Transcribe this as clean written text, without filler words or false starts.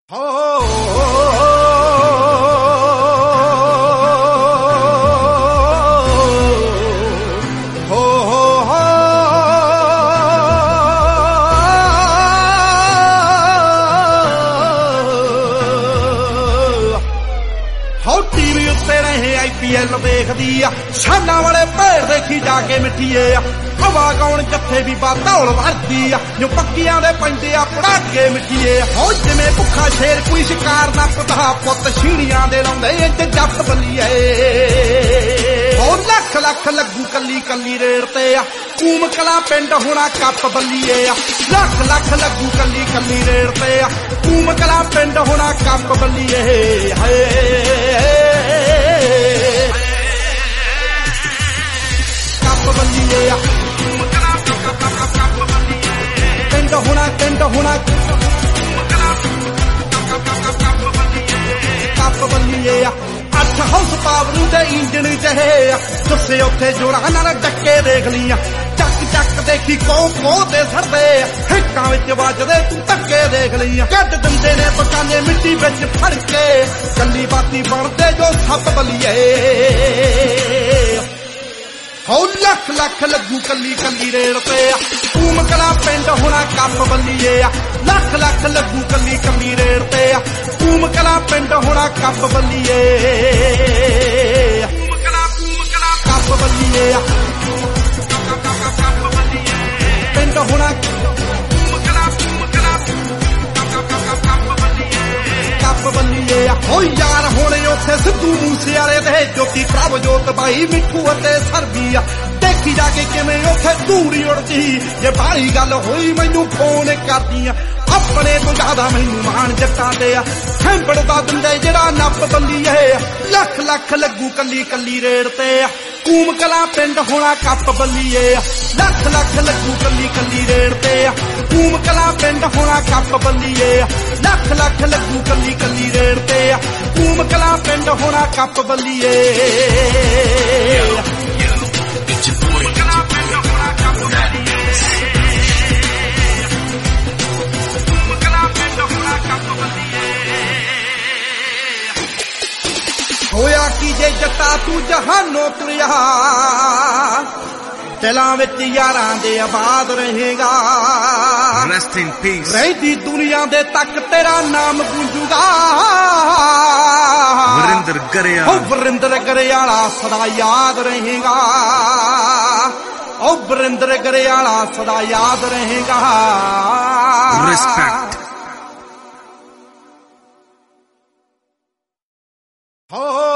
ਹੋ ਟੀਵੀ ਉੱਤੇ ਰਹੇ IPL ਦੇਖਦੀ ਆ ਸਾਨਾ ਵਾਲੇ ਭੇੜ ਦੇਖੀ ਜਾ ਕੇ ਮਿੱਠੀਏ ਆ ਹਵਾ ਗਾਉਣ ਜੱਥੇ ਵੀ ਬਾਦੌਲ ਵਰਦੀ ਆ ਜੋ ਪੱਕੀਆਂ ਦੇ ਪੈਂਦੇ ਆ ਪੜਾਕੇ ਮਿੱਠੀਏ ਹੋ ਜਿਵੇਂ ਭੁੱਖਾ ਸ਼ੇਰ ਕੋਈ ਸ਼ਿਕਾਰ ਨਾ ਪਤਾ ਪੁੱਤ ਛੀਣੀਆਂ ਦੇ ਲਾਉਂਦੇ ਇੰਜ ਜੱਟ ਬੱਲੀਏ ਹੋ ਲੱਖ ਲੱਖ ਲੱਗੂ ਕੱਲੀ ਕੱਲੀ ਰੇੜ ਤੇ ਆ ਕੂਮ ਕਲਾ ਪਿੰਡ ਹੋਣਾ ਕੱਪ ਬੱਲੀਏ ਆ ਲੱਖ ਲੱਖ ਲੱਗੂ ਕੱਲੀ ਕੱਲੀ ਰੇੜ ਤੇ ਆ ਕੂਮ ਕਲਾ ਪਿੰਡ ਹੋਣਾ ਕੱਪ ਬੱਲੀਏ ਹਾਏ ਕੱਪ ਬੱਲੀਏ ਆ ਪਿੰਡ ਹੋਣਾ ਕੱਪ ਬੱਲੀਏ ਆ 8 ਹਾਊਸ ਪਾਵਰ ਦੇ ਇੰਜਣ ਜਿਹੇ ਆ ਦੱਸੇ ਉੱਥੇ ਜੋਰਾਂ ਨਾਲ ਡੱਕੇ ਦੇਖ ਲੀਆਂ ਚੱਕ ਚੱਕ ਦੇਖੀ ਕੋ ਤੇ ਸਰਦੇ ਹਿੱਕਾਂ ਵਿੱਚ ਵੱਜਦੇ ਤੂੰ ਧੱਕੇ ਦੇਖ ਲਈਆਂ ਕੱਢ ਦਿੰਦੇ ਨੇ ਪਕਾਨੇ ਮਿੱਟੀ ਵਿੱਚ ਫੜ ਕੇ ਕੱਲੀ ਬਾਤੀ ਬਣਦੇ ਜੋ ਸੱਪ ਬੱਲੀਏ ਹੋ ਲੱਖ ਲੱਖ ਲੱਗੂ ਕੱਲੀ ਕੱਲੀ ਰੇੜ ਤੇ ਆ ਕੂਮ ਕਲਾ ਪਿੰਡ ਹੋਣਾ ਕੱਪ ਬੱਲੀਏ ਆ ਲੱਖ ਲੱਖ ਲੱਗੂ ਕੱਲੀ ਕੱਲੀ ਰੇੜ ਤੇ ਆ ਕੂਮ ਕਲਾ ਪਿੰਡ ਹੋਣਾ ਕੱਪ ਬੱਲੀਏ ਕੱਪ ਬੱਲੀਏ ਆ ਪਿੰਡ ਹੋਣਾ ਕੱਪ ਬੱਲੀਏ ਆ ਹੋ ਯਾਰ ਹੋਣੇ ਉੱਥੇ ਸਿੱਧੂ ਮੂਸੇ ਵਾਲੇ ਦੇ ਜੋਤੀ ਪ੍ਰਭ ਜੋਤ ਬਾਈ ਮਿੱਠੂ ਅਤੇ ਸਰਬੀ ਆ ਦੇਖੀ ਜਾ ਕੇ ਕਿਵੇਂ ਉੱਥੇ ਧੂੜੀ ਉੜਦੀ ਜੇ ਬਾਹਲੀ ਗੱਲ ਹੋਈ ਮੈਨੂੰ ਫੋਨ ਕਰਦੀ ਆ ਆਪਣੇ ਤੋਂ ਜ਼ਿਆਦਾ ਮੈਨੂੰ ਮਾਣ ਜੱਟਾਂ ਤੇ ਆ ਖੈਂਬੜਦਾ ਦਿੰਦੇ ਜਿਹੜਾ ਨੱਪ ਬੱਲੀਏ ਲੱਖ ਲੱਖ ਲੱਗੂ ਕੱਲੀ ਕੱਲੀ ਰੇੜ ਤੇ ਆ ਕੂਮ ਕਲਾ ਪਿੰਡ ਹੋਣਾ ਕੱਪ ਬੱਲੀਏ ਲੱਖ ਲੱਖ ਲੱਗੂ ਕੱਲੀ ਕੱਲੀ ਰੇੜ ਤੇ ਆ ਕੂਮ ਕਲਾ ਪਿੰਡ ਹੋਣਾ ਕੱਪ ਬੱਲੀਏ ਲੱਖ ਲੱਖ ਲੱਗੂ ਕੱਲੀ ਕੱਲੀ ਰੇੜ ਤੇ ਆ ਕੂਮ ਕਲਾ ਪਿੰਡ ਹੋਣਾ ਕੱਪ ਬੱਲੀਏ ਹੋਇਆ ਕੀ ਜੇ ਜੱਟਾ ਤੂੰ ਜਹਾਨੋਂ ਤੁਰਿਆ ਦਿਲਾਂ ਵਿੱਚ ਯਾਰਾਂ ਦੇ ਆਬਾਦ ਰਹੇਗਾ ਰੈਸਟ ਇਨ ਪੀਸ ਰਹਿੰਦੀ ਦੁਨੀਆ ਦੇ ਤੱਕ ਤੇਰਾ ਨਾਮ ਗੂੰਜੂਗਾ ਵਰਿੰਦਰ ਗਰੇਵਾਲਾ ਸਦਾ ਯਾਦ ਰਹੇਗਾ ਵਰਿੰਦਰ ਗਰੇਵਾਲਾ ਸਦਾ ਯਾਦ ਰਹੇਗਾ ਰਿਸਪੈਕਟ ਹੋ